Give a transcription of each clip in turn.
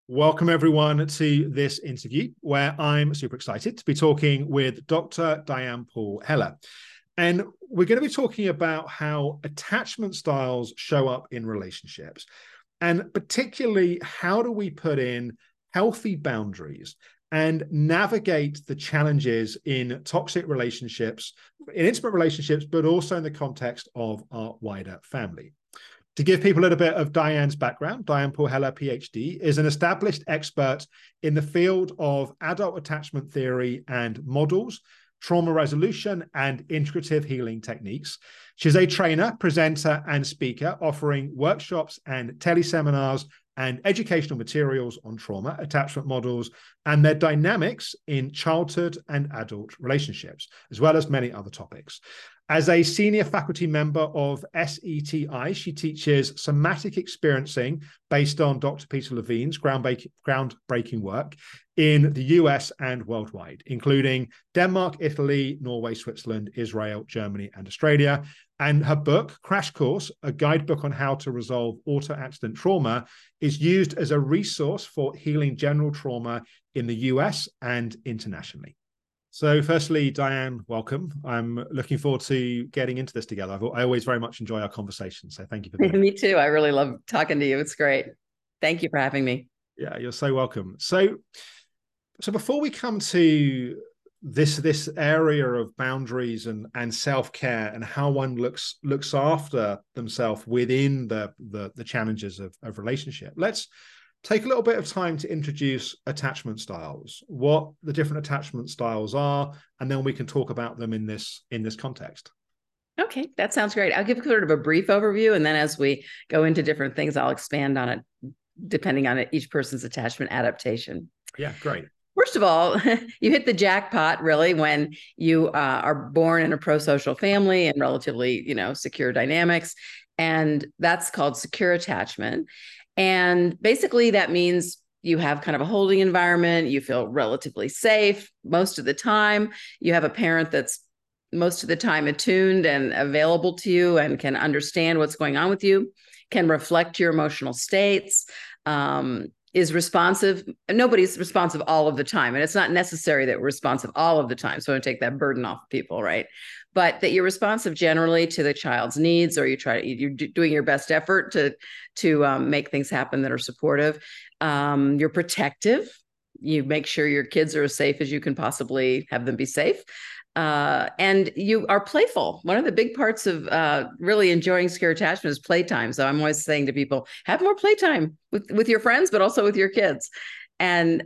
Welcome, everyone, to this interview where I'm super excited to be talking with Dr. Diane Paul Heller. And we're going to be talking about how attachment styles show up in relationships, and particularly how do we put in healthy boundaries and navigate the challenges in toxic relationships, in intimate relationships, but also in the context of our wider family. To give people a little bit of Diane's background, Diane Paul Heller, PhD, is an established expert in the field of adult attachment theory and models, trauma resolution, and integrative healing techniques. She's a trainer, presenter, and speaker, offering workshops and teleseminars and educational materials on trauma, attachment models, and their dynamics in childhood and adult relationships, as well as many other topics. As a senior faculty member of SETI, she teaches somatic experiencing based on Dr. Peter Levine's groundbreaking work in the US and worldwide, including Denmark, Italy, Norway, Switzerland, Israel, Germany, and Australia. And her book, Crash Course, a guidebook on how to resolve auto-accident trauma, is used as a resource for healing general trauma in the US and internationally. So firstly, Diane, welcome. I'm looking forward to getting into this together. I always very much enjoy our conversation. So thank you for that. Me too. I really love talking to you. It's great. Thank you for having me. Yeah, you're so welcome. So before we come to this area of boundaries and self-care and how one looks after themselves within the challenges of relationship, let's take a little bit of time to introduce attachment styles, what the different attachment styles are, and then we can talk about them in this context. Okay, that sounds great. I'll give sort of a brief overview, and then as we go into different things, I'll expand on it depending on each person's attachment adaptation. Yeah, great. First of all, you hit the jackpot really when you are born in a pro-social family and relatively, secure dynamics, and that's called secure attachment. And basically that means you have kind of a holding environment. You feel relatively safe most of the time. You have a parent that's most of the time attuned and available to you and can understand what's going on with you, can reflect your emotional states, is responsive. Nobody's responsive all of the time. And it's not necessary that we're responsive all of the time. So I want to take that burden off people, right? But that you're responsive generally to the child's needs, or you're doing your best effort to make things happen that are supportive. You're protective. You make sure your kids are as safe as you can possibly have them be safe. And you are playful. One of the big parts of really enjoying secure attachment is playtime. So I'm always saying to people, have more playtime with your friends, but also with your kids. And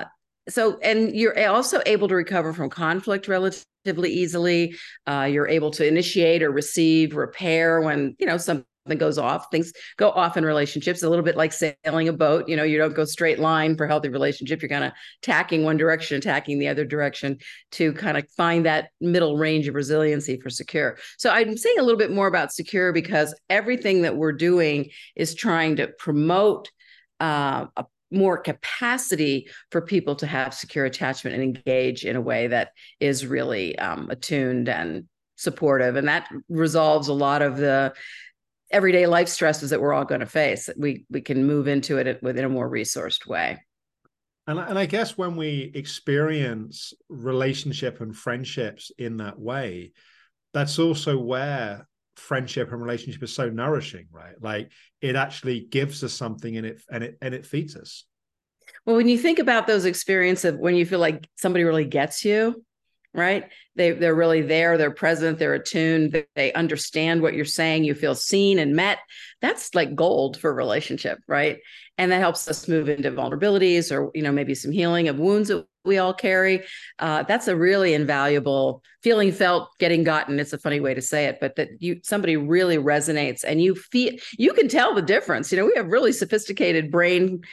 and you're also able to recover from conflict relatively easily. You're able to initiate or receive repair when, something goes off. Things go off in relationships, a little bit like sailing a boat. You don't go straight line for healthy relationship. You're kind of tacking one direction, tacking the other direction to kind of find that middle range of resiliency for secure. So I'm saying a little bit more about secure because everything that we're doing is trying to promote a more capacity for people to have secure attachment and engage in a way that is really attuned and supportive. And that resolves a lot of the everyday life stresses that we're all going to face. We can move into it within a more resourced way. And I guess when we experience relationship and friendships in that way, that's also where friendship and relationship is so nourishing, right? Like it actually gives us something and it feeds us. Well, when you think about those experiences of when you feel like somebody really gets you, right? They're really there. They're present. They're attuned. They understand what you're saying. You feel seen and met. That's like gold for a relationship, right? And that helps us move into vulnerabilities or, maybe some healing of wounds that we all carry. That's a really invaluable feeling felt, getting gotten. It's a funny way to say it, but that somebody really resonates and you can tell the difference. We have really sophisticated brain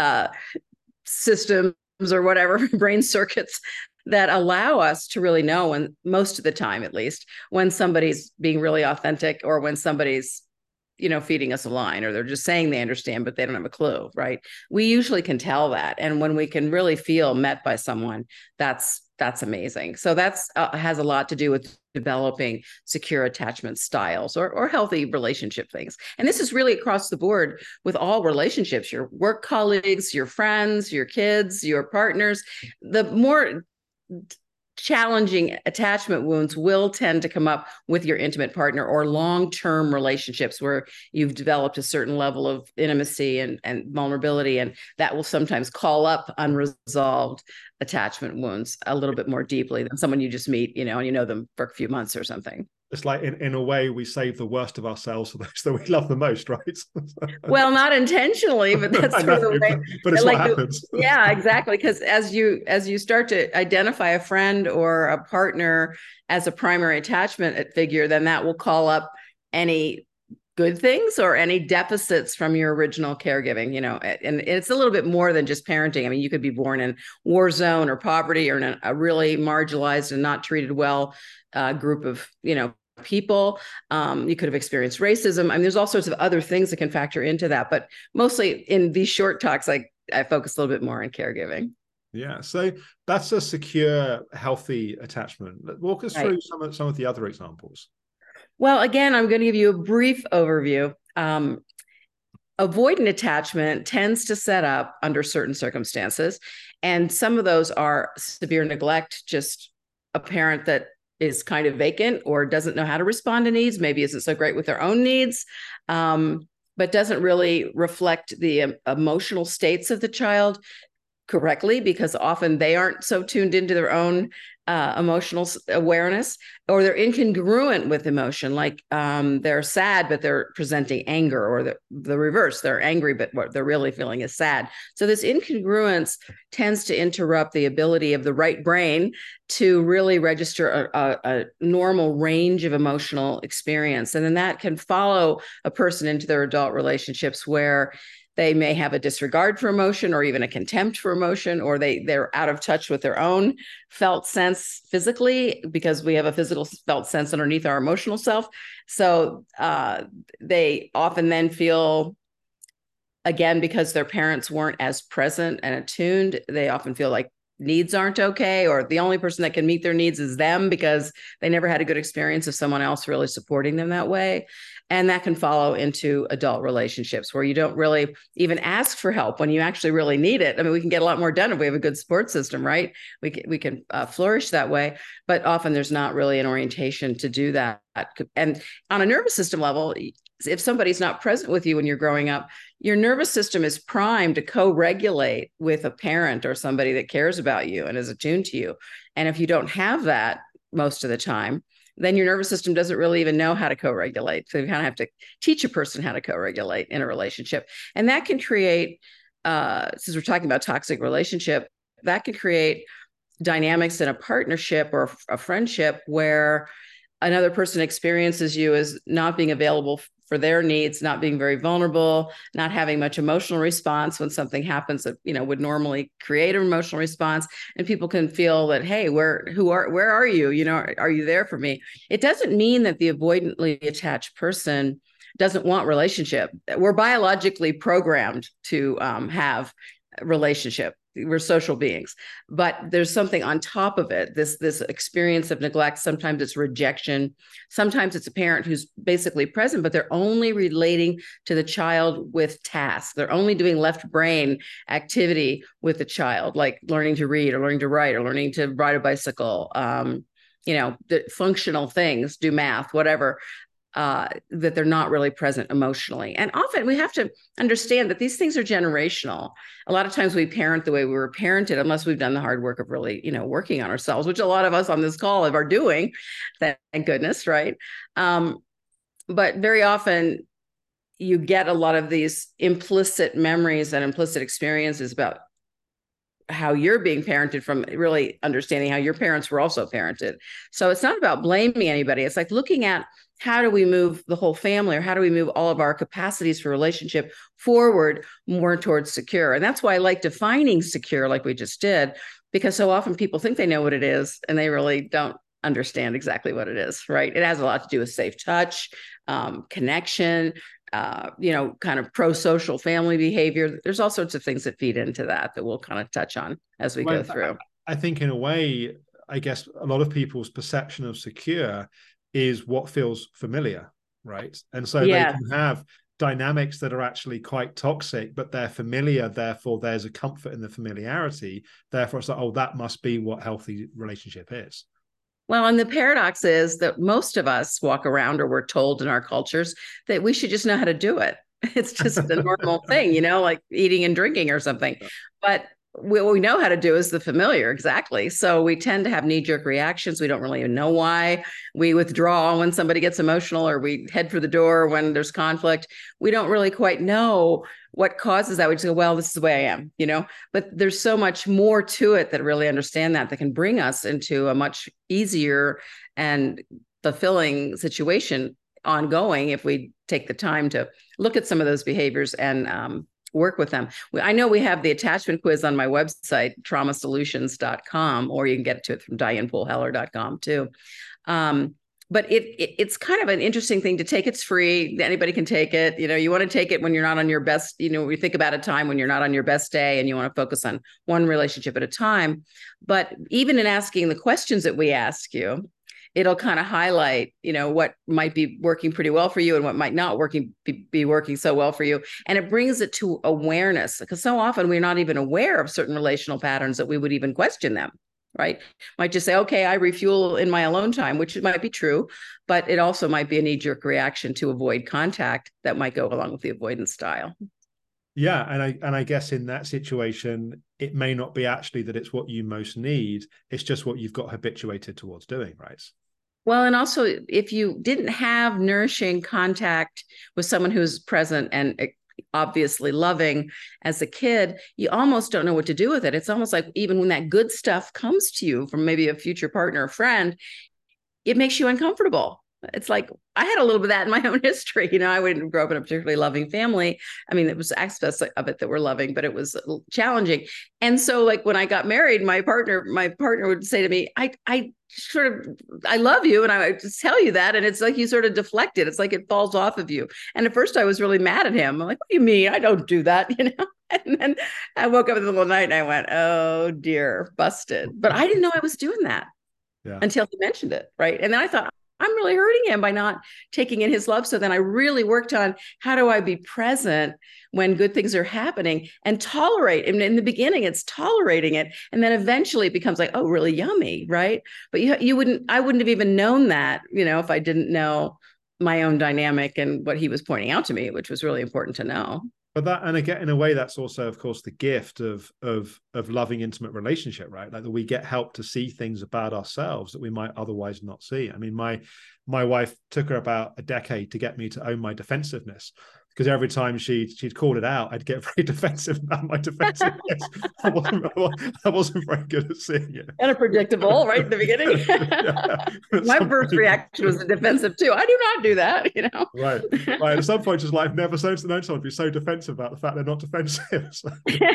systems or whatever, brain circuits that allow us to really know, when most of the time, at least, when somebody's being really authentic or when somebody's, feeding us a line, or they're just saying they understand, but they don't have a clue, right? We usually can tell that. And when we can really feel met by someone, that's that's amazing. So that's has a lot to do with developing secure attachment styles or healthy relationship things. And this is really across the board with all relationships, your work colleagues, your friends, your kids, your partners. The more challenging attachment wounds will tend to come up with your intimate partner or long-term relationships where you've developed a certain level of intimacy and vulnerability, and that will sometimes call up unresolved attachment wounds a little bit more deeply than someone you just meet, and you know them for a few months or something. It's like in a way we save the worst of ourselves for those that we love the most, right? Well, not intentionally, but that's sort of the way. But it's like what happens. Yeah, exactly. Because as you start to identify a friend or a partner as a primary attachment figure, then that will call up any good things or any deficits from your original caregiving, and it's a little bit more than just parenting. I mean, you could be born in war zone or poverty or in a really marginalized and not treated well group of, people. You could have experienced racism. I mean, there's all sorts of other things that can factor into that, but mostly in these short talks, I focus a little bit more on caregiving. Yeah, so that's a secure, healthy attachment. Walk us through some of the other examples. Well, again, I'm going to give you a brief overview. Avoidant attachment tends to set up under certain circumstances, and some of those are severe neglect, just a parent that is kind of vacant or doesn't know how to respond to needs, maybe isn't so great with their own needs, but doesn't really reflect the emotional states of the child correctly, because often they aren't so tuned into their own emotional awareness, or they're incongruent with emotion, like they're sad but they're presenting anger, or the reverse, they're angry but what they're really feeling is sad. So this incongruence tends to interrupt the ability of the right brain to really register a normal range of emotional experience, and then that can follow a person into their adult relationships where they may have a disregard for emotion or even a contempt for emotion, or they're out of touch with their own felt sense physically, because we have a physical felt sense underneath our emotional self. So they often then feel, again, because their parents weren't as present and attuned, they often feel like needs aren't okay, or the only person that can meet their needs is them, because they never had a good experience of someone else really supporting them that way. And that can follow into adult relationships where you don't really even ask for help when you actually really need it. I mean, we can get a lot more done if we have a good support system, right? We can flourish that way, but often there's not really an orientation to do that. And on a nervous system level, if somebody's not present with you when you're growing up, your nervous system is primed to co-regulate with a parent or somebody that cares about you and is attuned to you. And if you don't have that most of the time, then your nervous system doesn't really even know how to co-regulate. So you kind of have to teach a person how to co-regulate in a relationship. And that can create, since we're talking about toxic relationship, that can create dynamics in a partnership or a friendship where another person experiences you as not being available for their needs, not being very vulnerable, not having much emotional response when something happens that, would normally create an emotional response. And people can feel that, hey, where are you? Are you there for me? It doesn't mean that the avoidantly attached person doesn't want relationship. We're biologically programmed to have a relationship. We're social beings, but there's something on top of it. This experience of neglect. Sometimes it's rejection. Sometimes it's a parent who's basically present, but they're only relating to the child with tasks. They're only doing left brain activity with the child, like learning to read or learning to write or learning to ride a bicycle. The functional things, do math, whatever. That they're not really present emotionally. And often we have to understand that these things are generational. A lot of times we parent the way we were parented, unless we've done the hard work of really, working on ourselves, which a lot of us on this call are doing, thank goodness, right? But very often you get a lot of these implicit memories and implicit experiences about how you're being parented from really understanding how your parents were also parented. So it's not about blaming anybody. It's like looking at how do we move the whole family, or how do we move all of our capacities for relationship forward more towards secure? And that's why I like defining secure like we just did, because so often people think they know what it is and they really don't understand exactly what it is, right? It has a lot to do with safe touch, connection, kind of pro-social family behavior. There's all sorts of things that feed into that we'll kind of touch on as we go through. I think in a way, I guess a lot of people's perception of secure is what feels familiar, right? And so they Yeah. can have dynamics that are actually quite toxic, but they're familiar. Therefore, there's a comfort in the familiarity. Therefore, it's like, oh, that must be what healthy relationship is. Well, and the paradox is that most of us walk around, or we're told in our cultures that we should just know how to do it. It's just a normal thing, like eating and drinking or something. But what we know how to do is the familiar, exactly. So we tend to have knee-jerk reactions. We don't really even know why. We withdraw when somebody gets emotional, or we head for the door when there's conflict. We don't really quite know what causes that. We just go, well, this is the way I am. But there's so much more to it that really understand that can bring us into a much easier and fulfilling situation ongoing if we take the time to look at some of those behaviors and work with them. I know we have the attachment quiz on my website, traumasolutions.com, or you can get to it from dianepoolheller.com too. But it's kind of an interesting thing to take. It's free. Anybody can take it. You want to take it when you're not on your best, we think about a time when you're not on your best day and you want to focus on one relationship at a time. But even in asking the questions that we ask you, it'll kind of highlight, what might be working pretty well for you and what might not be working so well for you. And it brings it to awareness, because so often we're not even aware of certain relational patterns that we would even question them, right? Might just say, okay, I refuel in my alone time, which might be true, but it also might be a knee-jerk reaction to avoid contact that might go along with the avoidance style. Yeah, and I guess in that situation, it may not be actually that it's what you most need. It's just what you've got habituated towards doing, right? Well, and also if you didn't have nourishing contact with someone who's present and obviously loving as a kid, you almost don't know what to do with it. It's almost like even when that good stuff comes to you from maybe a future partner or friend, it makes you uncomfortable. It's like, I had a little bit of that in my own history. I wouldn't grow up in a particularly loving family. I mean, there was aspects of it that were loving, but it was challenging. And so like when I got married, my partner would say to me, I love you. And I would just tell you that. And it's like, you sort of deflect it. It's like it falls off of you. And at first I was really mad at him. I'm like, what do you mean? I don't do that, And then I woke up in the middle of the night and I went, oh dear, busted. But I didn't know I was doing that until he mentioned it. Right. And then I thought, I'm really hurting him by not taking in his love. So then I really worked on, how do I be present when good things are happening and tolerate? And in the beginning, it's tolerating it. And then eventually it becomes like, oh, really yummy. Right. But I wouldn't have even known that, if I didn't know my own dynamic and what he was pointing out to me, which was really important to know. But that, and again, in a way, that's also, of course, the gift of loving intimate relationship, right? Like that we get help to see things about ourselves that we might otherwise not see. I mean, my wife took her about a decade to get me to own my defensiveness, because every time she'd call it out, I'd get very defensive about my defensiveness. I wasn't very good at seeing it. Kind of predictable, right in the beginning. My first reaction was defensive too. I do not do that, Right. At some point, just like I've never known someone be so defensive about the fact they're not defensive. So,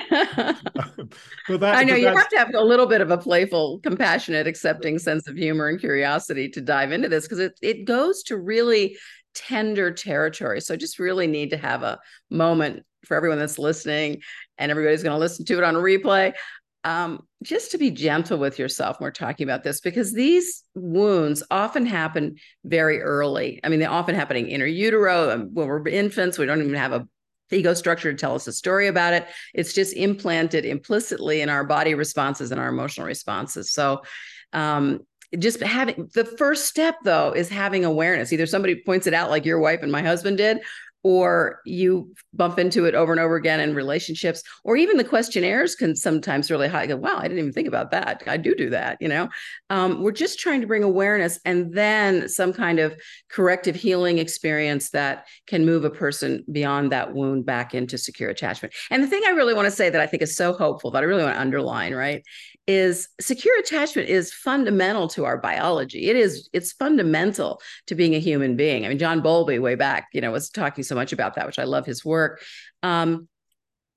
I know you have to have a little bit of a playful, compassionate, accepting sense of humor and curiosity to dive into this, because it goes to really tender territory. So I just really need to have a moment for everyone that's listening, and everybody's going to listen to it on a replay, just to be gentle with yourself when we're talking about this, because these wounds often happen very early. I mean, they're often happening inner utero when we're infants. We don't even have a ego structure to tell us a story about it. It's just implanted implicitly in our body responses and our emotional responses. So just having the first step, though, is having awareness. Either somebody points it out like your wife and my husband did, or you bump into it over and over again in relationships, or even the questionnaires can sometimes really go, wow, I didn't even think about that. I do that, we're just trying to bring awareness and then some kind of corrective healing experience that can move a person beyond that wound back into secure attachment. And the thing I really want to say that I think is so hopeful, that I really want to underline, right, is secure attachment is fundamental to our biology. It's fundamental to being a human being. I mean, John Bowlby way back, was talking so much about that, which I love his work.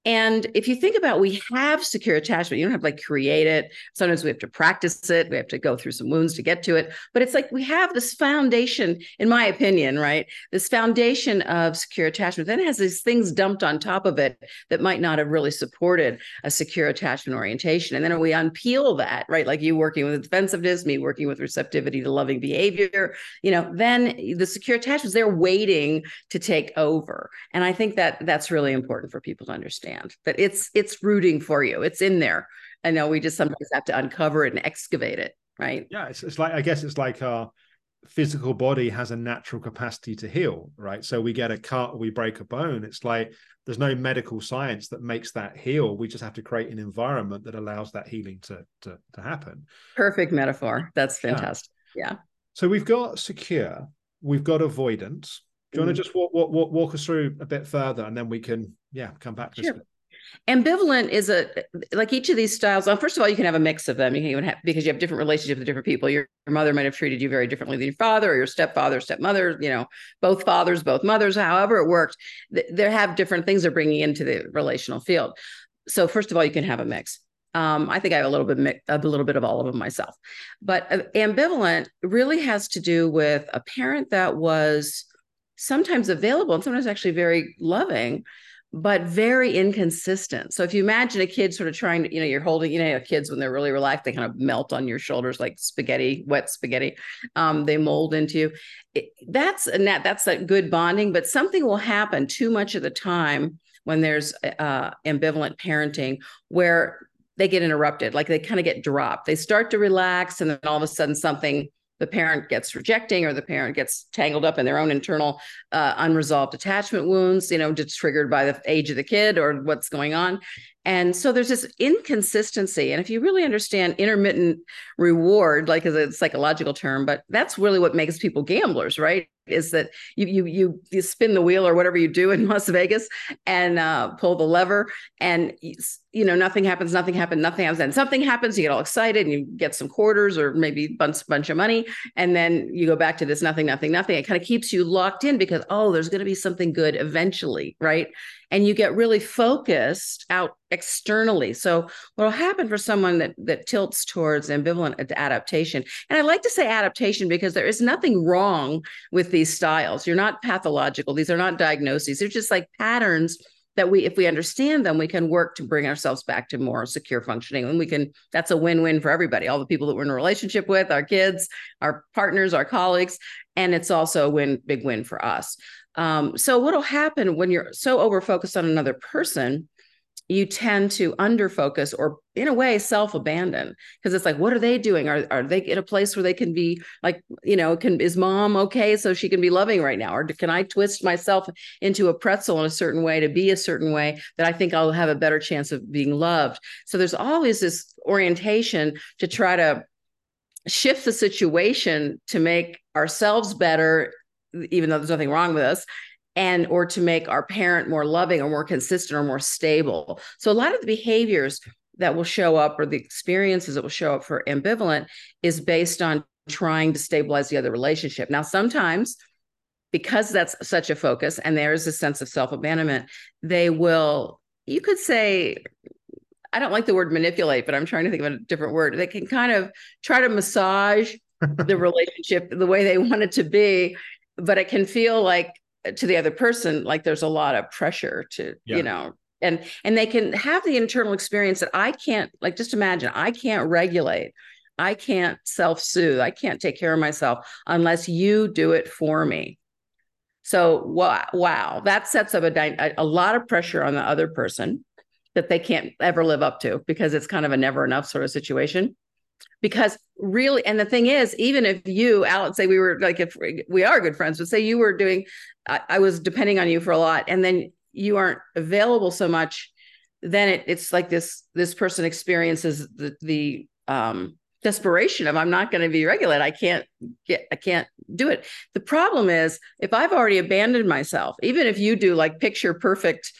And if you think about, we have secure attachment, you don't have to like create it. Sometimes we have to practice it. We have to go through some wounds to get to it. But it's like we have this foundation, in my opinion, right? This foundation of secure attachment. Then it has these things dumped on top of it that might not have really supported a secure attachment orientation. And then we unpeel that, right? Like you working with defensiveness, me working with receptivity to loving behavior, then the secure attachments, they're waiting to take over. And I think that that's really important for people to understand. That it's rooting for you. It's in there. I know we just sometimes have to uncover it and excavate it, right? Yeah, it's like, I guess it's like our physical body has a natural capacity to heal, right? So we get a cut or we break a bone. It's like there's no medical science that makes that heal. We just have to create an environment that allows that healing to happen. Perfect metaphor. That's fantastic. Yeah. So we've got secure, we've got avoidance. Do you want to just walk us through a bit further, and then we can, come back to this bit? Ambivalent is like each of these styles. Well, first of all, you can have a mix of them. You can even have, because you have different relationships with different people. Your mother might have treated you very differently than your father, or your stepfather, stepmother, both fathers, both mothers, however it worked. They have different things they're bringing into the relational field. So first of all, you can have a mix. I think I have a little bit of all of them myself. But ambivalent really has to do with a parent that was sometimes available and sometimes actually very loving, but very inconsistent. So if you imagine a kid sort of trying to, you're holding, kids when they're really relaxed, they kind of melt on your shoulders like spaghetti, wet spaghetti. They mold into you. That's that good bonding, but something will happen too much of the time when there's ambivalent parenting where they get interrupted, like they kind of get dropped. They start to relax, and then all of a sudden the parent gets rejecting, or the parent gets tangled up in their own internal unresolved attachment wounds, just triggered by the age of the kid or what's going on. And so there's this inconsistency. And if you really understand intermittent reward, like as a psychological term, but that's really what makes people gamblers, right? Is that you spin the wheel or whatever you do in Las Vegas and pull the lever, and nothing happens, and something happens, you get all excited and you get some quarters or maybe a bunch of money, and then you go back to this nothing. It kind of keeps you locked in because, there's going to be something good eventually, right? And you get really focused out externally. So what will happen for someone that tilts towards ambivalent adaptation, and I like to say adaptation because there is nothing wrong with these styles. You're not pathological. These are not diagnoses. They're just like patterns that if we understand them, we can work to bring ourselves back to more secure functioning. And that's a win-win for everybody, all the people that we're in a relationship with, our kids, our partners, our colleagues, and it's also a big win for us. So what'll happen when you're so over-focused on another person, you tend to under-focus or, in a way, self-abandon, because it's like, what are they doing? Are they in a place where they can be like, is mom okay so she can be loving right now? Or can I twist myself into a pretzel in a certain way to be a certain way that I think I'll have a better chance of being loved? So there's always this orientation to try to shift the situation to make ourselves better, even though there's nothing wrong with us, or to make our parent more loving or more consistent or more stable. So a lot of the behaviors that will show up, or the experiences that will show up for ambivalent, is based on trying to stabilize the other relationship. Now, sometimes, because that's such a focus and there is a sense of self-abandonment, they will, you could say, I don't like the word manipulate, but I'm trying to think of a different word. They can kind of try to massage the relationship the way they want it to be, but it can feel like to the other person, like there's a lot of pressure to, and they can have the internal experience that I can't, like, just imagine, I can't regulate. I can't self-soothe. I can't take care of myself unless you do it for me. So, wow, that sets up a lot of pressure on the other person that they can't ever live up to, because it's kind of a never enough sort of situation. Because really, and the thing is, even if you, Alex, say we were like, if we are good friends, but say you were doing, I was depending on you for a lot, and then you aren't available so much, then it's like this person experiences the desperation of, I'm not going to be regulated. I can't do it. The problem is, if I've already abandoned myself, even if you do like picture perfect,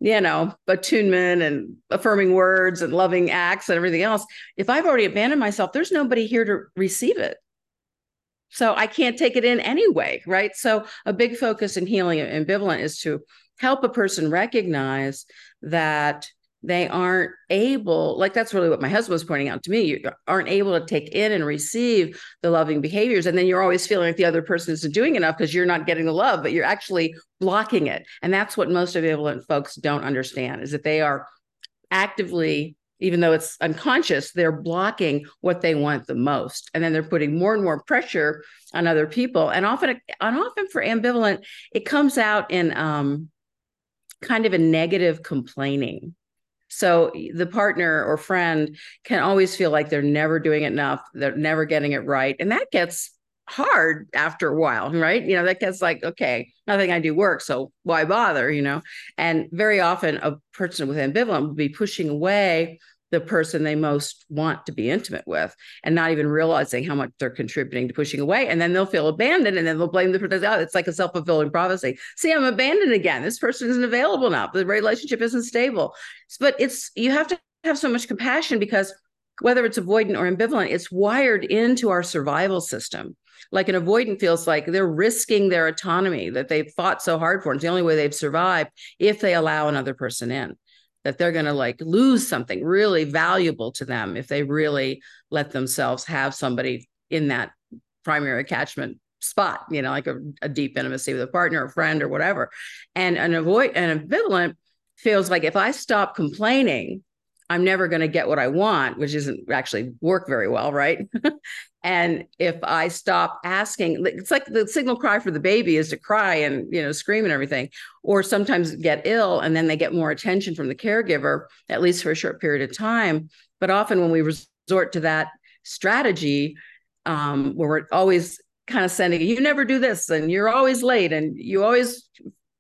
attunement and affirming words and loving acts and everything else, if I've already abandoned myself, there's nobody here to receive it. So I can't take it in anyway, right? So a big focus in healing ambivalent is to help a person recognize that they aren't able, like that's really what my husband was pointing out to me, you aren't able to take in and receive the loving behaviors. And then you're always feeling like the other person isn't doing enough because you're not getting the love, but you're actually blocking it. And that's what most ambivalent folks don't understand, is that they are actively, even though it's unconscious, they're blocking what they want the most. And then they're putting more and more pressure on other people. And often for ambivalent, it comes out in kind of a negative complaining. So the partner or friend can always feel like they're never doing it enough, they're never getting it right. And that gets hard after a while, right? That gets like, okay, nothing I do works, so why bother, And very often a person with ambivalent will be pushing away the person they most want to be intimate with and not even realizing how much they're contributing to pushing away. And then they'll feel abandoned and then they'll blame the person. Oh, it's like a self-fulfilling prophecy. See, I'm abandoned again. This person isn't available now. The relationship isn't stable. But you have to have so much compassion, because whether it's avoidant or ambivalent, it's wired into our survival system. Like an avoidant feels like they're risking their autonomy that they've fought so hard for. It's the only way they've survived if they allow another person in, that they're going to like lose something really valuable to them if they really let themselves have somebody in that primary attachment spot, like a deep intimacy with a partner or friend or whatever. And an ambivalent feels like if I stop complaining, I'm never going to get what I want, which isn't actually work very well, right? And if I stop asking, it's like the signal cry for the baby is to cry and, scream and everything, or sometimes get ill and then they get more attention from the caregiver, at least for a short period of time. But often when we resort to that strategy, where we're always kind of sending, you never do this and you're always late and you always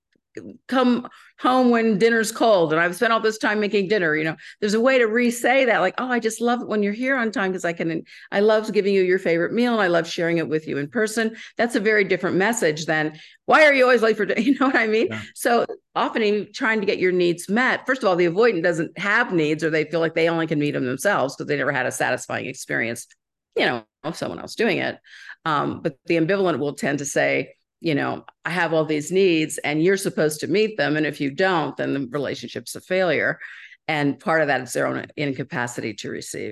come home when dinner's cold and I've spent all this time making dinner, there's a way to re-say that, like, oh, I just love it when you're here on time because I love giving you your favorite meal and I love sharing it with you in person. That's a very different message than, why are you always late for dinner? You know what I mean? Yeah. So often trying to get your needs met, first of all, the avoidant doesn't have needs, or they feel like they only can meet them themselves because they never had a satisfying experience, of someone else doing it. But the ambivalent will tend to say, I have all these needs and you're supposed to meet them. And if you don't, then the relationship's a failure. And part of that is their own incapacity to receive.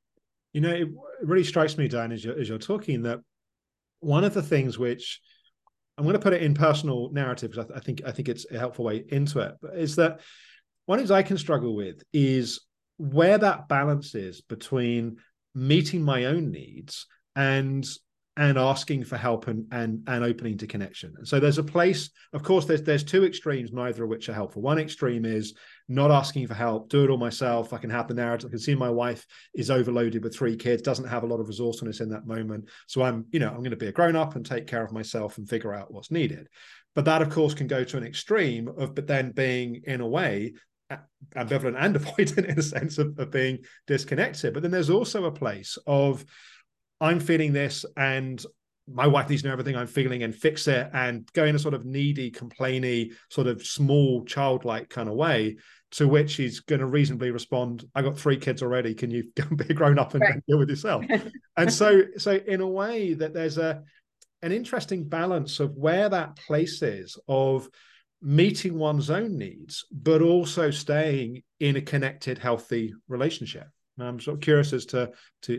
It really strikes me, Diane, as you're talking, that one of the things which I'm going to put it in personal narrative, because I think it's a helpful way into it, but is that one of the things I can struggle with is where that balance is between meeting my own needs and asking for help and opening to connection. And so there's a place, of course, there's two extremes, neither of which are helpful. One extreme is not asking for help, do it all myself. I can have the narrative. I can see my wife is overloaded with 3 kids, doesn't have a lot of resourcefulness in that moment. So I'm going to be a grown up and take care of myself and figure out what's needed. But that, of course, can go to an extreme but then being, in a way, ambivalent and avoidant in a sense of being disconnected. But then there's also a place of, I'm feeling this and my wife needs to know everything I'm feeling and fix it, and go in a sort of needy, complainy, sort of small, childlike kind of way, to which he's going to reasonably respond, I got 3 kids already. Can you go and be a grown up and deal with yourself? And so in a way that there's an interesting balance of where that place is of meeting one's own needs, but also staying in a connected, healthy relationship. And I'm sort of curious as to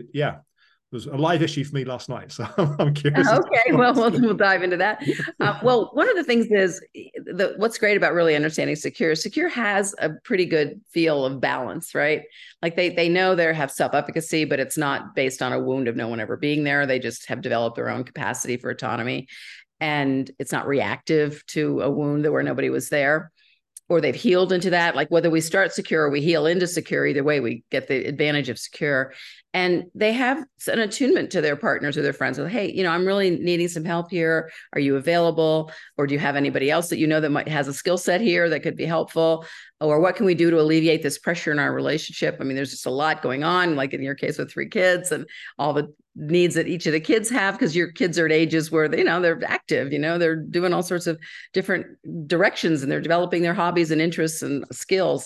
it was a live issue for me last night, so I'm curious. Okay, well, we'll dive into that. Well, one of the things is what's great about really understanding Secure. Secure has a pretty good feel of balance, right? Like they know they have self-efficacy, but it's not based on a wound of no one ever being there. They just have developed their own capacity for autonomy, and it's not reactive to a wound where nobody was there, or they've healed into that. Like whether we start Secure or we heal into Secure, either way, we get the advantage of Secure. And they have an attunement to their partners or their friends. Like, hey, I'm really needing some help here. Are you available? Or do you have anybody else that that has a skill set here that could be helpful? Or what can we do to alleviate this pressure in our relationship? I mean, there's just a lot going on, like in your case with 3 kids and all the needs that each of the kids have, because your kids are at ages where they're active, they're doing all sorts of different directions and they're developing their hobbies and interests and skills.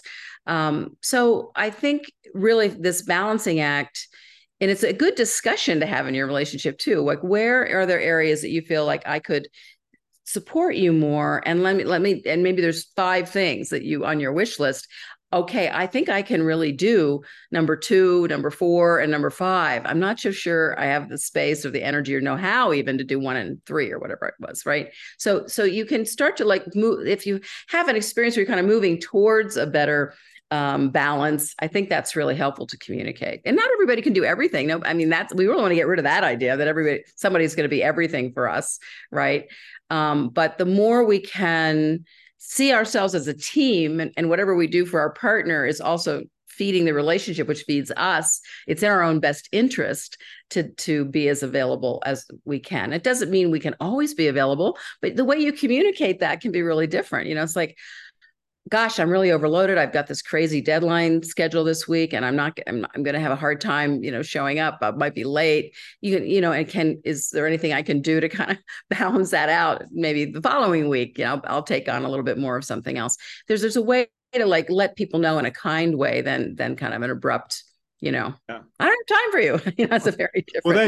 So I think really this balancing act, and it's a good discussion to have in your relationship too. Like, where are there areas that you feel like I could support you more, and and maybe there's 5 things that you on your wish list. Okay, I think I can really do number 2, number 4, and number 5. I'm not so sure I have the space or the energy or know how even to do 1 and 3 or whatever it was, right? So you can start to like move, if you have an experience where you're kind of moving towards a better balance. I think that's really helpful to communicate. And not everybody can do everything. No, I mean, we really want to get rid of that idea that somebody's going to be everything for us, right? But the more we can see ourselves as a team, and whatever we do for our partner is also feeding the relationship, which feeds us. It's in our own best interest to be as available as we can. It doesn't mean we can always be available, but the way you communicate that can be really different. You know, it's like, gosh, I'm really overloaded. I've got this crazy deadline schedule this week, and I'm going to have a hard time, showing up. I might be late. Is there anything I can do to kind of balance that out? Maybe the following week, I'll take on a little bit more of something else. There's a way to like let people know in a kind way than kind of an abrupt, yeah. I don't have time for you. That's a very different. Well,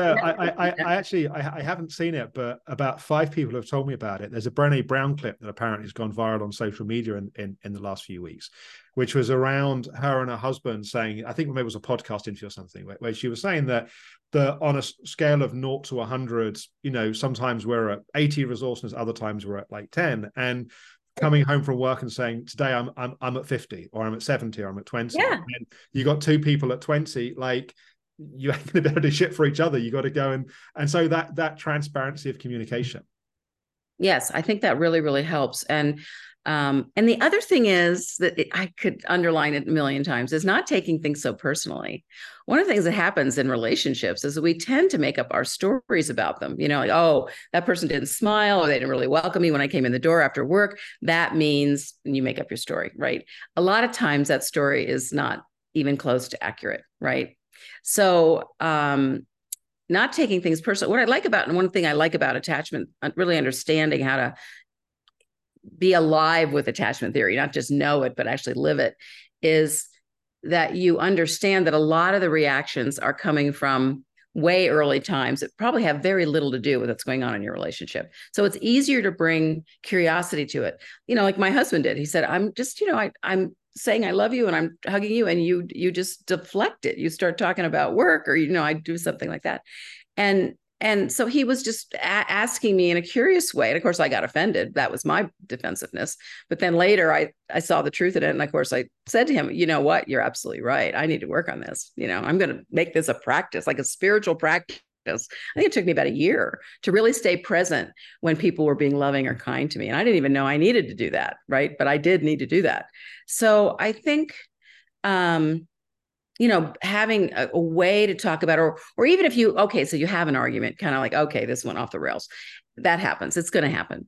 I haven't seen it, but about 5 people have told me about it. There's a Brené Brown clip that apparently has gone viral on social media in the last few weeks, which was around her and her husband saying, I think maybe it was a podcast interview or something, where she was saying that on a scale of 0 to 100, sometimes we're at 80 resourcefulness, other times we're at like 10, and coming home from work and saying, today I'm at 50, or I'm at 70, or I'm at 20. Yeah. And you got 2 people at 20, like you ain't gonna be able to do shit for each other. You got to go and so that transparency of communication. Yes, I think that really, really helps. And the other thing is that I could underline it a million times, is not taking things so personally. One of the things that happens in relationships is that we tend to make up our stories about them. Like, oh, that person didn't smile, or they didn't really welcome me when I came in the door after work. That means, and you make up your story, right? A lot of times that story is not even close to accurate, right? So, not taking things personal. And one thing I like about attachment, really understanding how to be alive with attachment theory, not just know it, but actually live it, is that you understand that a lot of the reactions are coming from way early times that probably have very little to do with what's going on in your relationship. So it's easier to bring curiosity to it. Like my husband did. He said, I'm just, I'm saying I love you and I'm hugging you, and you just deflect it. You start talking about work, or, I do something like that. And so he was just asking me in a curious way. And of course, I got offended. That was my defensiveness. But then later I saw the truth in it. And of course, I said to him, you know what? You're absolutely right. I need to work on this. I'm going to make this a practice, like a spiritual practice. I think it took me about a year to really stay present when people were being loving or kind to me. And I didn't even know I needed to do that. Right. But I did need to do that. So I think, having a way to talk about, or even if so you have an argument, kind of like, okay, this went off the rails. That happens. It's going to happen.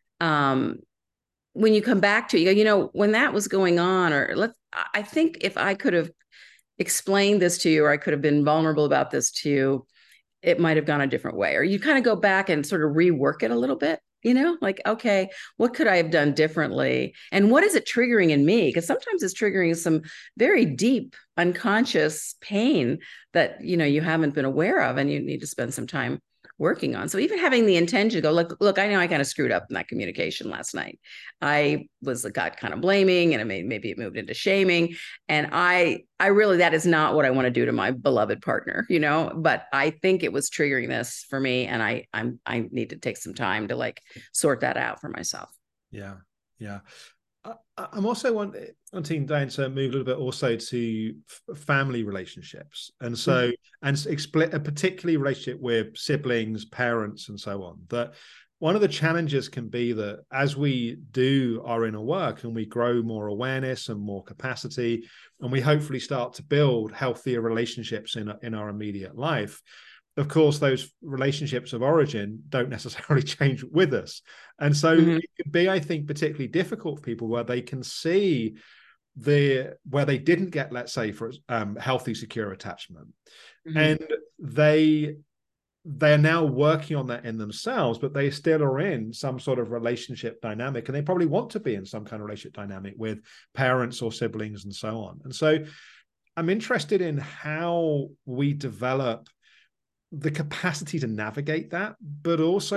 When you come back to it, you go, when that was going on, I think if I could have explained this to you, or I could have been vulnerable about this to you, it might have gone a different way. Or you kind of go back and sort of rework it a little bit. Like, okay, what could I have done differently? And what is it triggering in me? Because sometimes it's triggering some very deep, unconscious pain that, you haven't been aware of, and you need to spend some time working on. So even having the intention to go, look, I know I kind of screwed up in that communication last night. I got kind of blaming, and maybe it moved into shaming. And I really, that is not what I want to do to my beloved partner, but I think it was triggering this for me. And I need to take some time to like sort that out for myself. Yeah. Yeah. I'm also wanting, Diane, to move a little bit also to family relationships. And so, and particularly relationship with siblings, parents, and so on. That one of the challenges can be that as we do our inner work and we grow more awareness and more capacity, and we hopefully start to build healthier relationships in our immediate life, of course, those relationships of origin don't necessarily change with us. And so it can be, I think, particularly difficult for people where they can see where they didn't get, let's say, for healthy, secure attachment. And they're now working on that in themselves, but they still are in some sort of relationship dynamic, and they probably want to be in some kind of relationship dynamic with parents or siblings and so on. And so I'm interested in how we develop the capacity to navigate that, but also where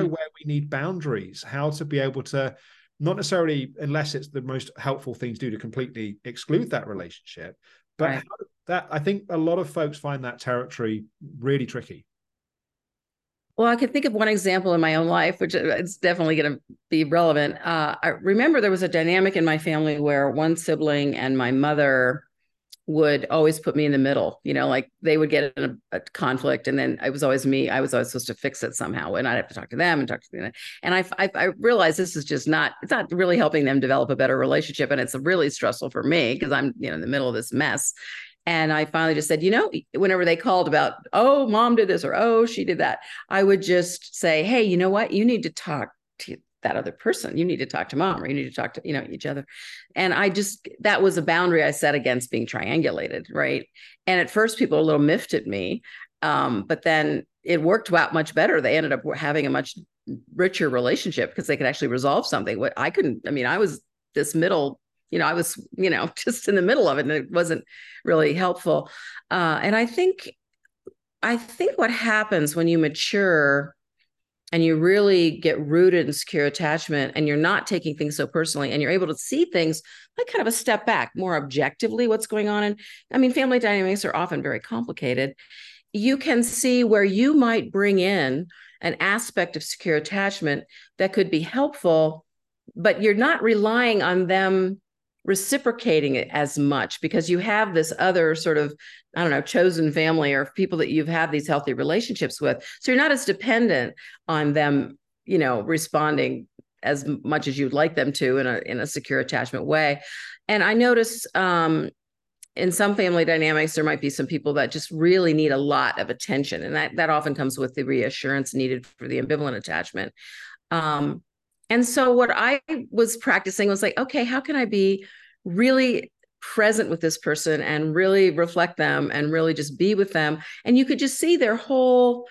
we need boundaries, how to be able to, not necessarily, unless it's the most helpful thing to do, to completely exclude that relationship. But Right. that, I think a lot of folks find that territory really tricky. Well, I can think of one example in my own life, which it's definitely going to be relevant. I remember there was a dynamic in my family where one sibling and my mother would always put me in the middle. Like they would get in a conflict, and then it was always me. I was always supposed to fix it somehow, and I'd have to talk to them and talk to them. And I realized this is just not, it's not really helping them develop a better relationship, and it's really stressful for me because I'm in the middle of this mess. And I finally just said, whenever they called about, oh, mom did this or oh, she did that, I would just say, hey, you know what? You need to talk to that other person. You need to talk to mom, or you need to talk to, each other. And that was a boundary I set against being triangulated. Right. And at first people were a little miffed at me. But then it worked out much better. They ended up having a much richer relationship because they could actually resolve something. What I couldn't, I was this middle, I was, just in the middle of it, and it wasn't really helpful. And I think what happens when you mature and you really get rooted in secure attachment, and you're not taking things so personally, and you're able to see things like kind of a step back, more objectively, what's going on. And family dynamics are often very complicated. You can see where you might bring in an aspect of secure attachment that could be helpful, but you're not relying on them reciprocating it as much because you have this other sort of, I don't know, chosen family or people that you've had these healthy relationships with. So you're not as dependent on them, responding as much as you'd like them to in a secure attachment way. And I notice in some family dynamics, there might be some people that just really need a lot of attention. And that often comes with the reassurance needed for the ambivalent attachment. And so what I was practicing was like, okay, how can I be really present with this person and really reflect them and really just be with them? And you could just see their whole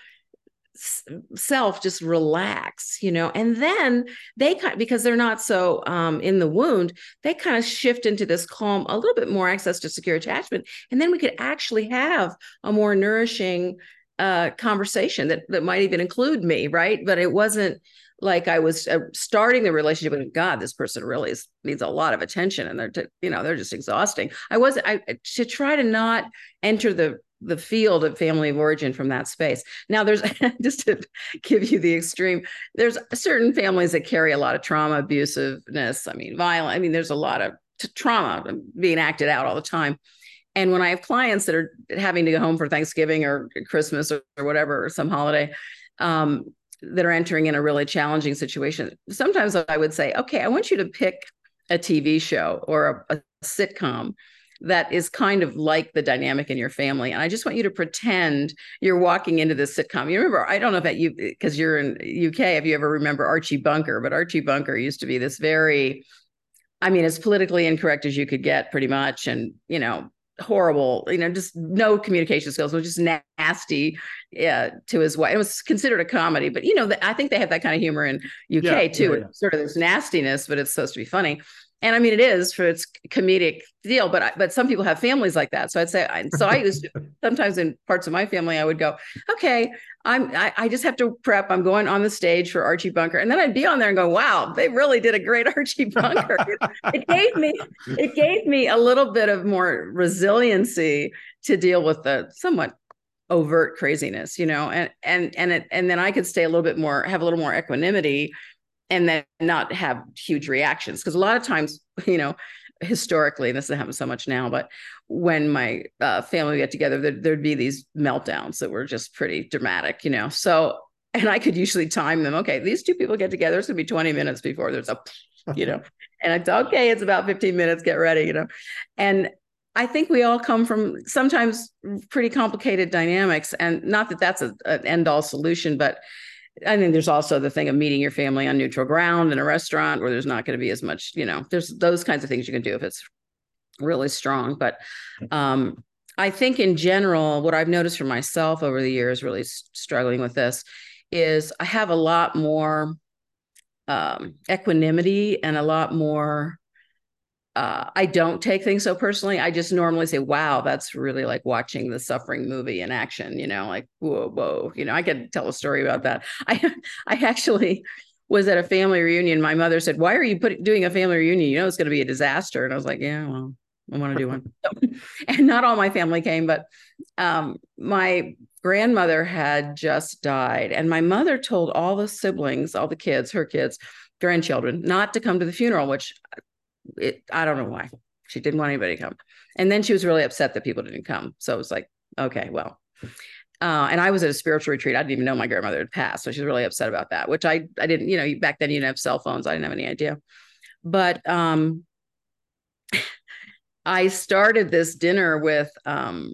self just relax, and then they because they're not so in the wound, they kind of shift into this calm, a little bit more access to secure attachment. And then we could actually have a more nourishing conversation that might even include me, right? But it wasn't like I was starting the relationship with, God, this person really needs a lot of attention, and they're just exhausting. I should try to not enter the field of family of origin from that space. Now there's, just to give you the extreme, there's certain families that carry a lot of trauma, abusiveness, violence. There's a lot of trauma being acted out all the time. And when I have clients that are having to go home for Thanksgiving or Christmas or whatever, or some holiday, that are entering in a really challenging situation, sometimes I would say, okay, I want you to pick a TV show or a sitcom that is kind of like the dynamic in your family. And I just want you to pretend you're walking into this sitcom. You remember, I don't know if you, because you're in UK, if you ever remember Archie Bunker, but Archie Bunker used to be this very, as politically incorrect as you could get, pretty much. And, horrible, just no communication skills. It was just nasty to his wife. It was considered a comedy, but I think they have that kind of humor in UK too. Yeah. Sort of this nastiness, but it's supposed to be funny. And it is for its comedic deal, but some people have families like that. So I'd say, I used to, sometimes in parts of my family, I would go, okay, I just have to prep. I'm going on the stage for Archie Bunker. And then I'd be on there and go, wow, they really did a great Archie Bunker. It gave me a little bit of more resiliency to deal with the somewhat overt craziness, and then I could stay a little bit more, have a little more equanimity, and then not have huge reactions. Because a lot of times, historically, and this doesn't happen so much now, but when my family would get together, there'd be these meltdowns that were just pretty dramatic, So, and I could usually time them. Okay, these two people get together. It's going to be 20 minutes before there's a, and it's okay. It's about 15 minutes. Get ready, And I think we all come from sometimes pretty complicated dynamics, and not that that's an end-all solution, but I think there's also the thing of meeting your family on neutral ground in a restaurant where there's not going to be as much, there's those kinds of things you can do if it's really strong. But I think in general, what I've noticed for myself over the years, really struggling with this, is I have a lot more equanimity and a lot more I don't take things so personally. I just normally say, wow, that's really like watching the suffering movie in action, like, whoa, whoa. I could tell a story about that. I actually was at a family reunion. My mother said, why are you doing a family reunion? It's going to be a disaster. And I was like, yeah, well, I want to do one. And not all my family came, but my grandmother had just died. And my mother told all the siblings, all the kids, her kids, grandchildren, not to come to the funeral, which I don't know why. She didn't want anybody to come. And then she was really upset that people didn't come. So it was like, okay, well. And I was at a spiritual retreat. I didn't even know my grandmother had passed. So she's really upset about that, which I didn't, back then you didn't have cell phones. I didn't have any idea. But I started this dinner with I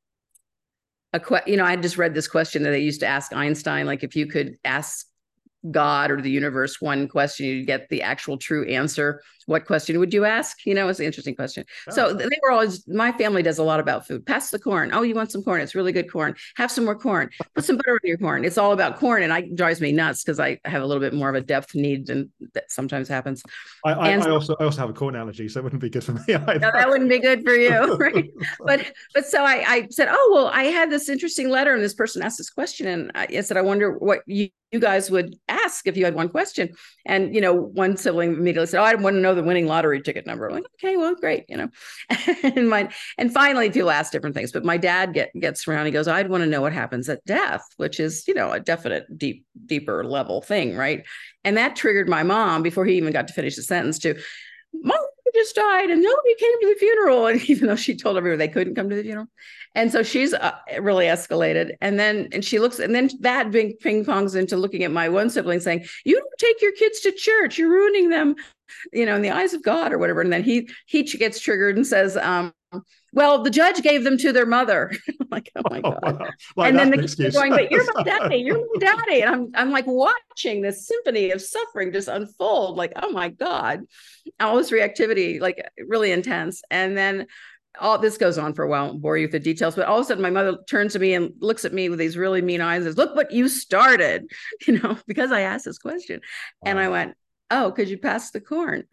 just read this question that they used to ask Einstein, like if you could ask God or the universe one question, you'd get the actual true answer. What question would you ask? It's an interesting question. Oh. So they were always, my family does a lot about food. Pass the corn. Oh, you want some corn? It's really good corn. Have some more corn. Put some butter on your corn. It's all about corn. And it drives me nuts because I have a little bit more of a depth need than that sometimes happens. I also have a corn allergy, so it wouldn't be good for me either. No, that wouldn't be good for you, right? But so I said, oh, well, I had this interesting letter and this person asked this question. And I said, I wonder what you guys would ask if you had one question. And, one sibling immediately said, oh, I want to know the winning lottery ticket number. I'm like, okay, well, great, and finally people ask different things. But my dad gets around, he goes, I'd want to know what happens at death, which is, a definite deeper level thing, right? And that triggered my mom before he even got to finish the sentence to, Mom just died and nobody came to the funeral. And even though she told everyone they couldn't come to the funeral. And so she's really escalated. And then that ping pongs into looking at my one sibling saying, you don't take your kids to church. You're ruining them, in the eyes of God or whatever. And then he gets triggered and says, well, the judge gave them to their mother. I'm like, oh my God. Wow. Like, and then the kids are going, but you're my daddy. And I'm like watching this symphony of suffering just unfold. Like, oh my God. All this reactivity, like really intense. And then all this goes on for a while. I won't bore you with the details, but all of a sudden my mother turns to me and looks at me with these really mean eyes and says, look what you started, because I asked this question. Wow. And I went, oh, could you pass the corn?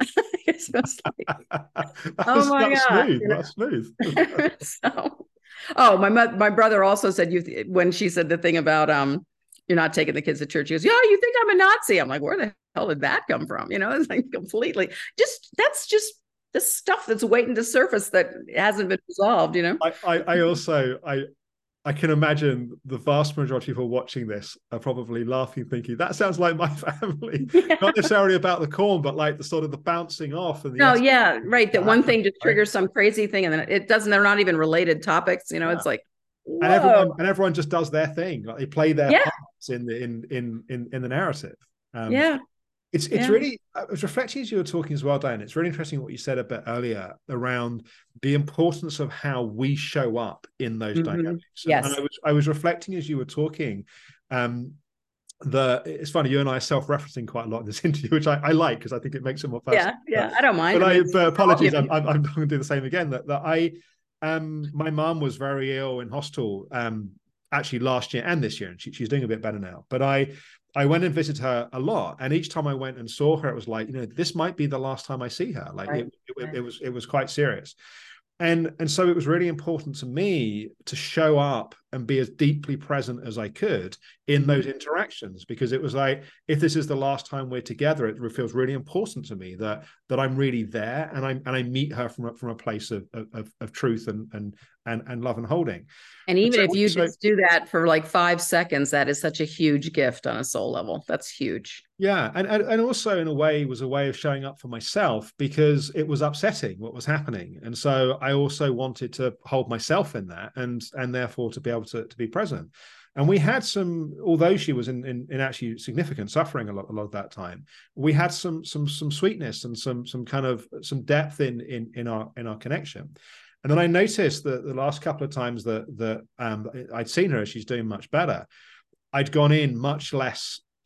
Oh my God. That's smooth. My brother also said, when she said the thing about, you're not taking the kids to church, he goes, yeah, you think I'm a Nazi? I'm like, where the hell did that come from? It's like completely that's just the stuff that's waiting to surface that hasn't been resolved, I can imagine the vast majority of people watching this are probably laughing, thinking, that sounds like my family. Yeah. Not necessarily about the corn, but like the sort of the bouncing off. And right. That one thing just triggers some crazy thing and then it doesn't, they're not even related topics, it's like, whoa. And everyone just does their thing. Like they play their parts in the narrative. It's really, I was reflecting as you were talking as well, Diane. It's really interesting what you said a bit earlier around the importance of how we show up in those dynamics. Yes. And I was reflecting as you were talking, it's funny, you and I are self-referencing quite a lot in this interview, which I like because I think it makes it more personal. Yeah, I don't mind. But apologies, I'm going to do the same again. My mom was very ill in hospital actually last year and this year, and she's doing a bit better now. But I went and visited her a lot, and each time I went and saw her, it was like, this might be the last time I see her. Like right. it was quite serious. And so it was really important to me to show up and be as deeply present as I could in those interactions, because it was like, if this is the last time we're together, it feels really important to me that I'm really there and I meet her from a place of truth and love and holding. And even if you just do that for like 5 seconds, that is such a huge gift on a soul level. That's huge. Yeah. And also in a way was a way of showing up for myself, because it was upsetting what was happening. And so I also wanted to hold myself in that and therefore to be able to be present. And we had some, although she was in actually significant suffering a lot of that time, we had some sweetness and some depth in our connection. And then I noticed that the last couple of times that I'd seen her, she's doing much better, I'd gone in much less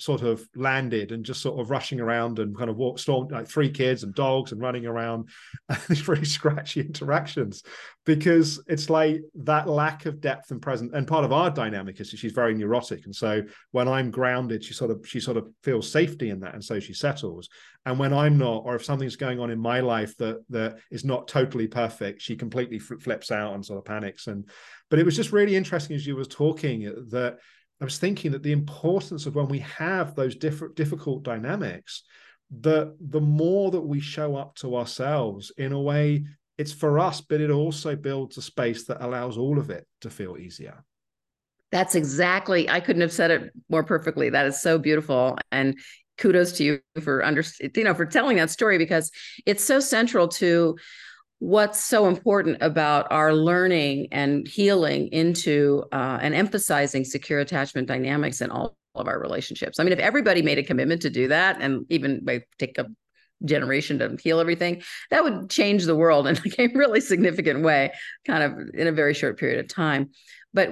sort of landed and just sort of rushing around and kind of stormed like 3 kids and dogs and running around and these really scratchy interactions, because it's like that lack of depth and presence. And part of our dynamic is that she's very neurotic, and so when I'm grounded, she sort of feels safety in that, and so she settles. And when I'm not, or if something's going on in my life that is not totally perfect, she completely flips out and sort of panics. But it was just really interesting as you were talking that I was thinking that the importance of when we have those difficult dynamics, that the more that we show up to ourselves in a way, it's for us, but it also builds a space that allows all of it to feel easier. That's exactly, I couldn't have said it more perfectly. That is so beautiful. And kudos to you for for telling that story, because it's so central to what's so important about our learning and healing into and emphasizing secure attachment dynamics in all of our relationships. I mean, if everybody made a commitment to do that, and even take a generation to heal everything, that would change the world in like a really significant way, kind of in a very short period of time. But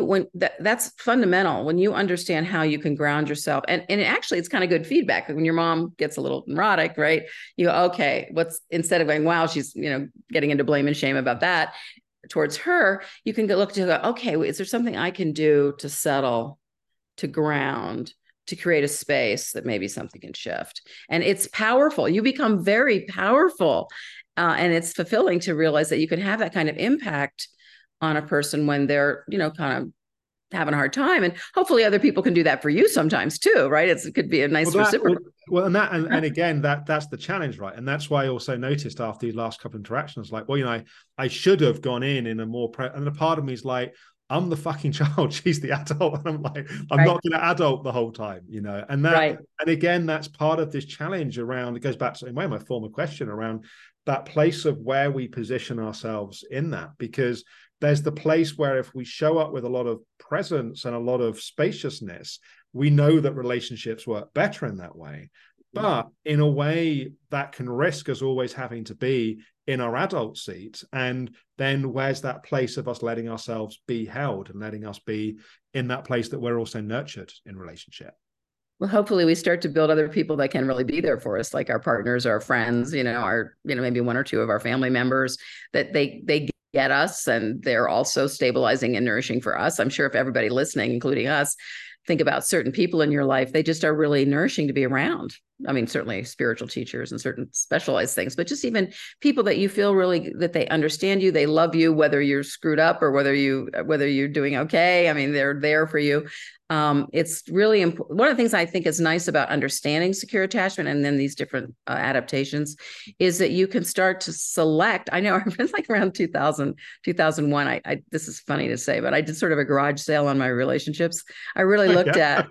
that's fundamental, when you understand how you can ground yourself, and actually it's kind of good feedback. When your mom gets a little neurotic, right? You go, okay, instead of going, wow, she's, getting into blame and shame about that towards her, you can go okay, is there something I can do to settle, to ground, to create a space that maybe something can shift? And it's powerful. You become very powerful. And it's fulfilling to realize that you can have that kind of impact on a person when they're, kind of having a hard time. And hopefully other people can do that for you sometimes too, right? It could be a nice reciprocal. And again, that's the challenge, right? And that's why I also noticed after these last couple of interactions, like, I should have gone in a more, and a part of me is like, I'm the fucking child, she's the adult. And I'm like, I'm not going to adult the whole time, and that, and again, that's part of this challenge around, it goes back to my former question around that place of where we position ourselves in that, because there's the place where if we show up with a lot of presence and a lot of spaciousness, we know that relationships work better in that way. But in a way that can risk us always having to be in our adult seat. And then where's that place of us letting ourselves be held and letting us be in that place that we're also nurtured in relationship? Well, hopefully we start to build other people that can really be there for us, like our partners, our friends, our, maybe 1 or 2 of our family members, that they get us and they're also stabilizing and nourishing for us. I'm sure if everybody listening, including us, think about certain people in your life, they just are really nourishing to be around. I mean, certainly spiritual teachers and certain specialized things, but just even people that you feel really that they understand you, they love you, whether you're screwed up or whether you're doing okay. I mean, they're there for you. It's really important. One of the things I think is nice about understanding secure attachment and then these different adaptations is that you can start to select. I know it's like around 2000, 2001. This is funny to say, but I did sort of a garage sale on my relationships. I really looked at,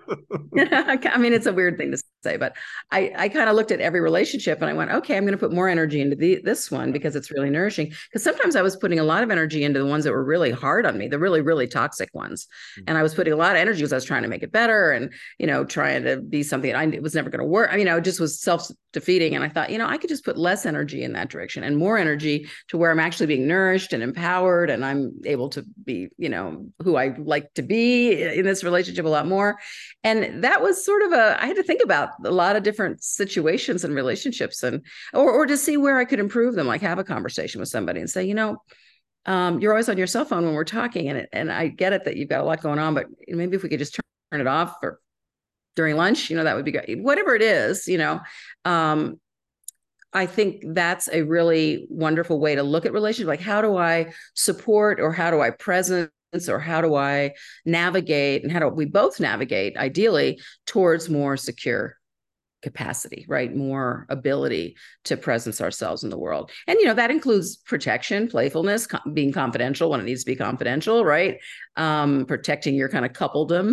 I mean, it's a weird thing to say, but I kind of looked at every relationship and I went, okay, I'm going to put more energy into this one because it's really nourishing. Because sometimes I was putting a lot of energy into the ones that were really hard on me, the really, really toxic ones. And I was putting a lot of energy because I was trying to make it better and, trying to be something it was never going to work. I mean, it just was self-defeating. And I thought, I could just put less energy in that direction and more energy to where I'm actually being nourished and empowered and I'm able to be, who I like to be in this relationship a lot more. And that was sort of I had to think about a lot of different situations and relationships or to see where I could improve them, like have a conversation with somebody and say, you're always on your cell phone when we're talking, and I get it that you've got a lot going on, but maybe if we could just turn it off or during lunch, that would be good. Whatever it is, I think that's a really wonderful way to look at relationships. Like, how do I support, or how do I presence, or how do I navigate, and how do we both navigate, ideally, towards more secure capacity, right? More ability to presence ourselves in the world. And, that includes protection, playfulness, being confidential when it needs to be confidential, right? Protecting your kind of coupledom,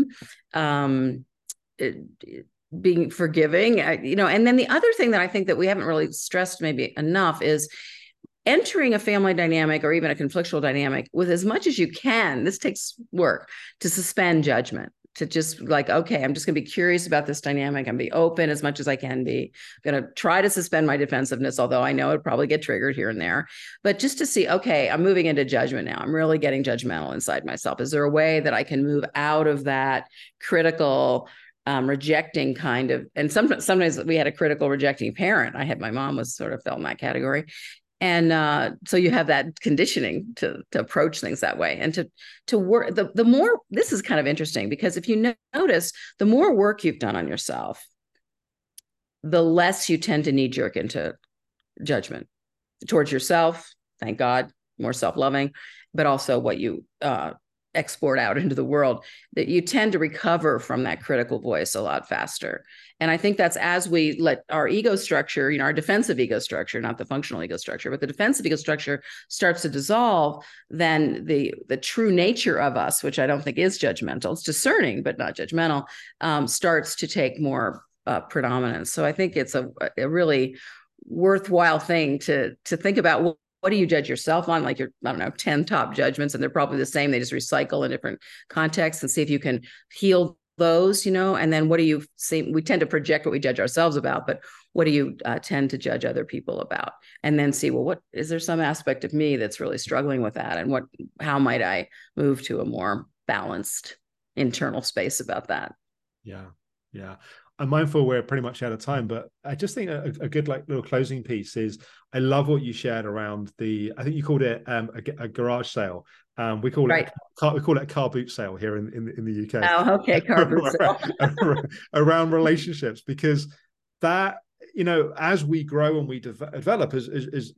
being forgiving, and then the other thing that I think that we haven't really stressed maybe enough is entering a family dynamic or even a conflictual dynamic with as much as you can. This takes work to suspend judgment, to just like, okay, I'm just going to be curious about this dynamic and be open as much as I can be. I'm going to try to suspend my defensiveness, although I know it'd probably get triggered here and there, but just to see, okay, I'm moving into judgment now. I'm really getting judgmental inside myself. Is there a way that I can move out of that critical rejecting kind of, and sometimes we had a critical rejecting parent. My mom was sort of fell in that category. And so you have that conditioning to approach things that way, and to work. The more, this is kind of interesting, because if you notice, the more work you've done on yourself, the less you tend to knee jerk into judgment towards yourself. Thank God, more self-loving, but also what you export out into the world, that you tend to recover from that critical voice a lot faster. And I think that's as we let our ego structure, our defensive ego structure, not the functional ego structure, but the defensive ego structure starts to dissolve, then the true nature of us, which I don't think is judgmental, it's discerning, but not judgmental, starts to take more predominance. So I think it's a really worthwhile thing to think about. What do you judge yourself on? Like 10 top judgments, and they're probably the same. They just recycle in different contexts, and see if you can heal those, and then what do you see? We tend to project what we judge ourselves about, but what do you tend to judge other people about? And then see, well, what is there some aspect of me that's really struggling with that? And how might I move to a more balanced internal space about that? Yeah. Yeah. I'm mindful we're pretty much out of time, but I just think a good little closing piece is, I love what you shared around I think you called it a garage sale. We call it a car boot sale here in the UK. Oh, okay, car boot sale. Around relationships, because that, as we grow and we develop, as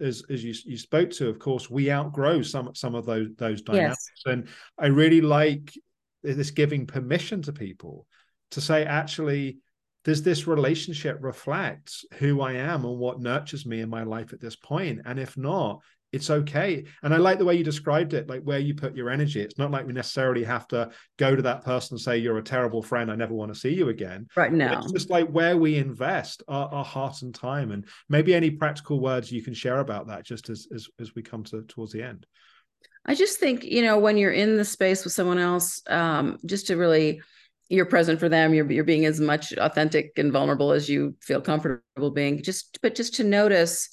you spoke to, of course, we outgrow some of those dynamics. Yes. And I really like this giving permission to people to say, actually, does this relationship reflect who I am and what nurtures me in my life at this point? And if not, it's okay. And I like the way you described it, like where you put your energy. It's not like we necessarily have to go to that person and say, you're a terrible friend, I never want to see you again. Right now. It's just like where we invest our heart and time. And maybe any practical words you can share about that, just as we come towards the end. I just think, when you're in the space with someone else, just to really, you're present for them. You're being as much authentic and vulnerable as you feel comfortable being. But just to notice,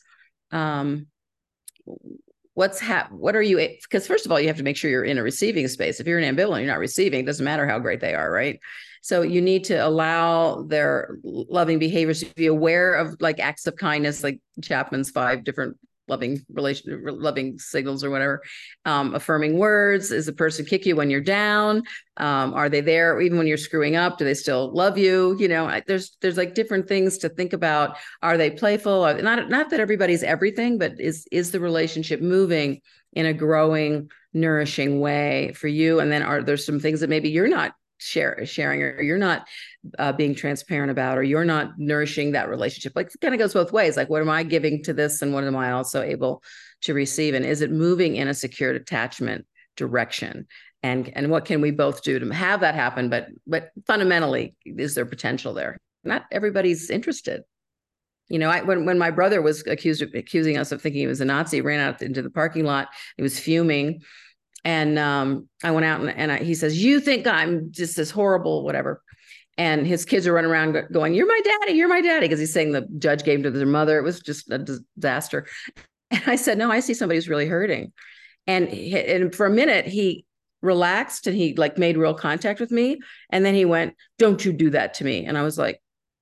what are you? Because first of all, you have to make sure you're in a receiving space. If you're an ambivalent, you're not receiving. It doesn't matter how great they are, right? So you need to allow their loving behaviors to be aware of, like, acts of kindness, like Chapman's 5 different loving signals or whatever. Affirming words. Is the person kick you when you're down? Are they there even when you're screwing up? Do they still love you? There's like different things to think about. Are they playful? Not that everybody's everything, but is the relationship moving in a growing, nourishing way for you? And then are there some things that maybe you're not sharing, or you're not being transparent about, or you're not nourishing that relationship? Like, it kind of goes both ways. Like, what am I giving to this, and what am I also able to receive? And is it moving in a secured attachment direction? And what can we both do to have that happen? But fundamentally, is there potential there? Not everybody's interested. When my brother was accusing us of thinking he was a Nazi, ran out into the parking lot. He was fuming. And I went out and he says, you think I'm just this horrible, whatever. And his kids are running around going, you're my daddy, you're my daddy. Because he's saying the judge gave him to their mother. It was just a disaster. And I said, no, I see somebody who's really hurting. And for a minute, he relaxed and he made real contact with me. And then he went, don't you do that to me. And I was like,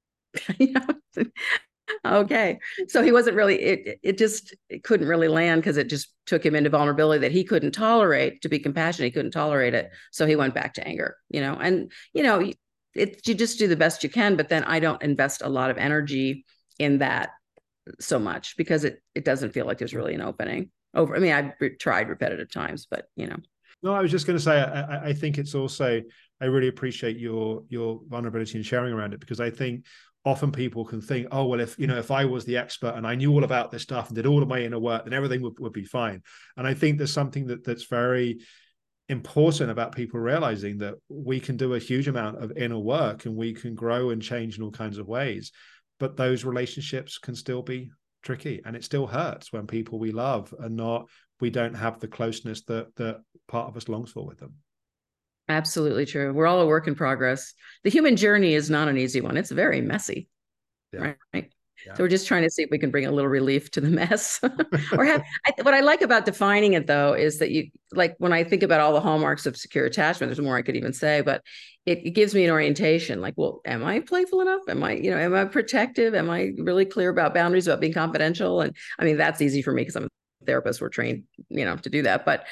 okay. So he wasn't really, it couldn't really land, because it just took him into vulnerability that he couldn't tolerate. To be compassionate, he couldn't tolerate it. So he went back to anger, and, you just do the best you can, but then I don't invest a lot of energy in that so much, because it doesn't feel like there's really an opening over. I mean, I've tried repetitive times, but, No, I was just going to say, I think it's also, I really appreciate your vulnerability and sharing around it, because I think often people can think, oh, well, if I was the expert and I knew all about this stuff and did all of my inner work, then everything would be fine. And I think there's something that's very important about people realizing that we can do a huge amount of inner work and we can grow and change in all kinds of ways. But those relationships can still be tricky, and it still hurts when people we love we don't have the closeness that part of us longs for with them. Absolutely true. We're all a work in progress. The human journey is not an easy one. It's very messy. Yeah. Right. Yeah. So we're just trying to see if we can bring a little relief to the mess. What I like about defining it, though, is that when I think about all the hallmarks of secure attachment, there's more I could even say, but it gives me an orientation. Like, well, am I playful enough? Am I protective? Am I really clear about boundaries, about being confidential? And I mean, that's easy for me because I'm a therapist. We're trained, to do that. But,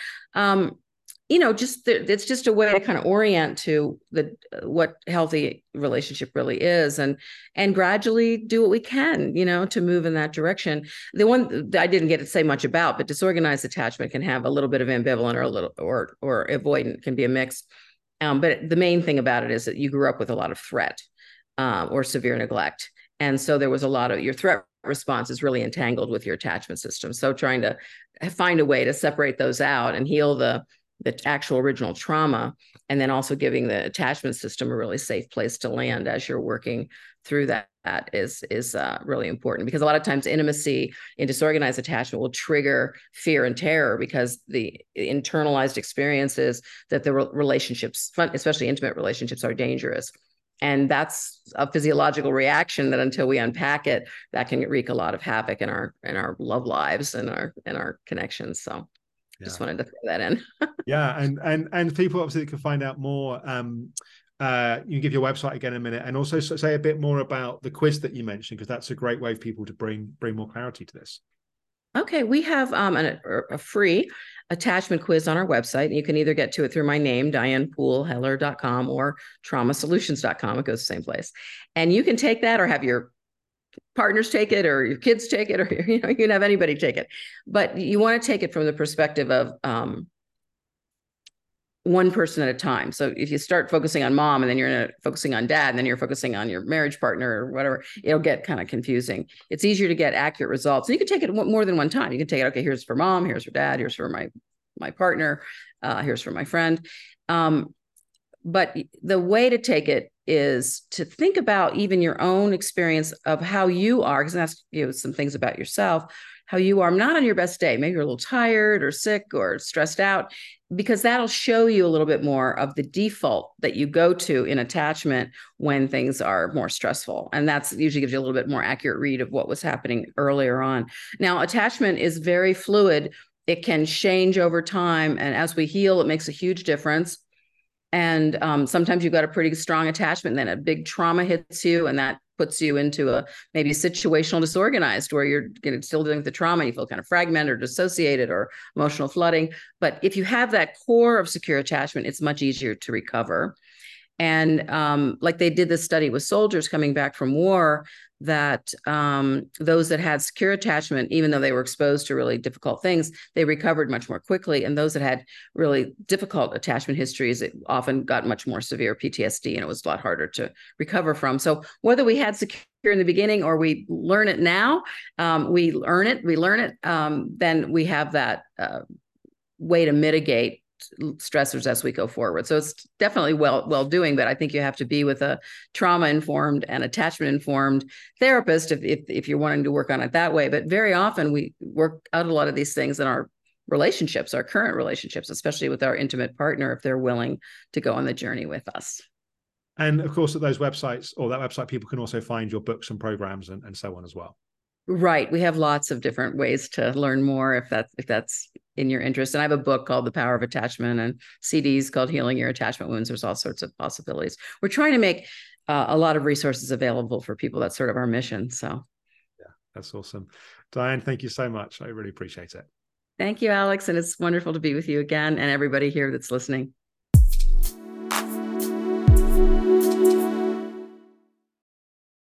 it's just a way to kind of orient to what healthy relationship really is, and gradually do what we can, to move in that direction. The one that I didn't get to say much about, but disorganized attachment can have a little bit of ambivalent or a little or avoidant, can be a mix. But the main thing about it is that you grew up with a lot of threat or severe neglect. And so there was a lot of your threat response is really entangled with your attachment system. So trying to find a way to separate those out and heal the actual original trauma, and then also giving the attachment system a really safe place to land as you're working through that is really important, because a lot of times intimacy in disorganized attachment will trigger fear and terror, because the internalized experience is that the relationships, especially intimate relationships, are dangerous. And that's a physiological reaction that, until we unpack it, that can wreak a lot of havoc in our love lives and our connections. So just wanted to throw that in. Yeah, and people obviously can find out more. You can give your website again in a minute, and also say a bit more about the quiz that you mentioned, because that's a great way for people to bring more clarity to this. Okay, we have a free attachment quiz on our website. You can either get to it through my name, DianePooleHeller.com, or traumasolutions.com. It goes the same place. And you can take that, or have your partners take it, or your kids take it, or you can have anybody take it. But you want to take it from the perspective of one person at a time. So if you start focusing on mom, and then you're focusing on dad, and then you're focusing on your marriage partner or whatever, it'll get kind of confusing. It's easier to get accurate results. And you can take it more than one time. You can take it, okay, here's for mom, here's for dad, here's for my partner, here's for my friend. But the way to take it is to think about even your own experience of how you are, because ask you some things about yourself, how you are not on your best day. Maybe you're a little tired or sick or stressed out, because that'll show you a little bit more of the default that you go to in attachment when things are more stressful. And that's usually gives you a little bit more accurate read of what was happening earlier on. Now, attachment is very fluid. It can change over time. And as we heal, it makes a huge difference. And sometimes you've got a pretty strong attachment, and then a big trauma hits you, and that puts you into a maybe situational disorganized, where you're still dealing with the trauma, and you feel kind of fragmented or dissociated or emotional flooding. But if you have that core of secure attachment, it's much easier to recover. And like they did this study with soldiers coming back from war, that those that had secure attachment, even though they were exposed to really difficult things, they recovered much more quickly. And those that had really difficult attachment histories, it often got much more severe PTSD, and it was a lot harder to recover from. So whether we had secure in the beginning or we learn it now, we learn it, then we have that way to mitigate stressors as we go forward. So it's definitely well doing, but I think you have to be with a trauma-informed and attachment-informed therapist if you're wanting to work on it that way. But very often we work out a lot of these things in our relationships, our current relationships, especially with our intimate partner, if they're willing to go on the journey with us. And of course, at those websites, or that website, people can also find your books and programs and so on as well. Right. We have lots of different ways to learn more if that's in your interest. And I have a book called The Power of Attachment, and CDs called Healing Your Attachment Wounds. There's all sorts of possibilities. We're trying to make a lot of resources available for people. That's sort of our mission. So yeah, that's awesome. Diane, thank you so much. I really appreciate it. Thank you, Alex. And it's wonderful to be with you again, and everybody here that's listening.